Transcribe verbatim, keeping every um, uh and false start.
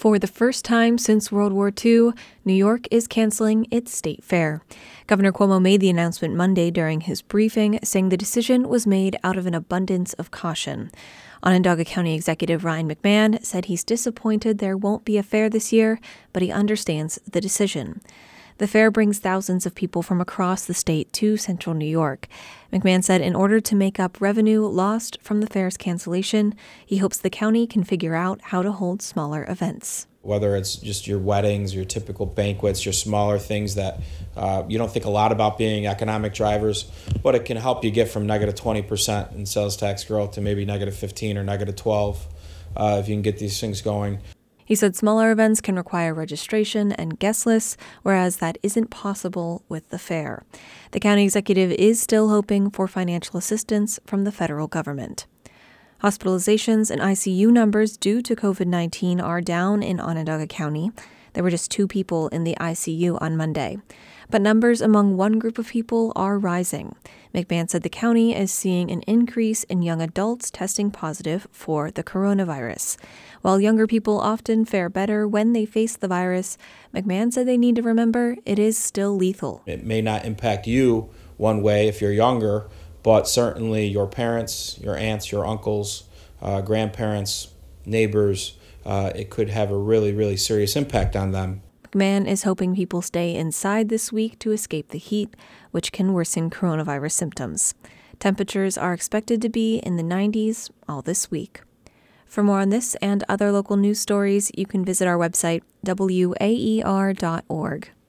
For the first time since World War Two, New York is canceling its state fair. Governor Cuomo made the announcement Monday during his briefing, saying the decision was made out of an abundance of caution. Onondaga County Executive Ryan McMahon said he's disappointed there won't be a fair this year, but he understands the decision. The fair brings thousands of people from across the state to central New York. McMahon said in order to make up revenue lost from the fair's cancellation, he hopes the county can figure out how to hold smaller events. Whether it's just your weddings, your typical banquets, your smaller things that uh, you don't think a lot about being economic drivers, but it can help you get from negative twenty percent in sales tax growth to maybe negative fifteen or negative twelve uh, if you can get these things going. He said smaller events can require registration and guest lists, whereas that isn't possible with the fair. The county executive is still hoping for financial assistance from the federal government. Hospitalizations and I C U numbers due to covid nineteen are down in Onondaga County. There were just two people in the I C U on Monday. But numbers among one group of people are rising. McMahon said the county is seeing an increase in young adults testing positive for the coronavirus. While younger people often fare better when they face the virus, McMahon said they need to remember it is still lethal. It may not impact you one way if you're younger, but certainly your parents, your aunts, your uncles, uh, grandparents, neighbors, uh, it could have a really, really serious impact on them. McMahon is hoping people stay inside this week to escape the heat, which can worsen coronavirus symptoms. Temperatures are expected to be in the nineties all this week. For more on this and other local news stories, you can visit our website, W A E R dot org.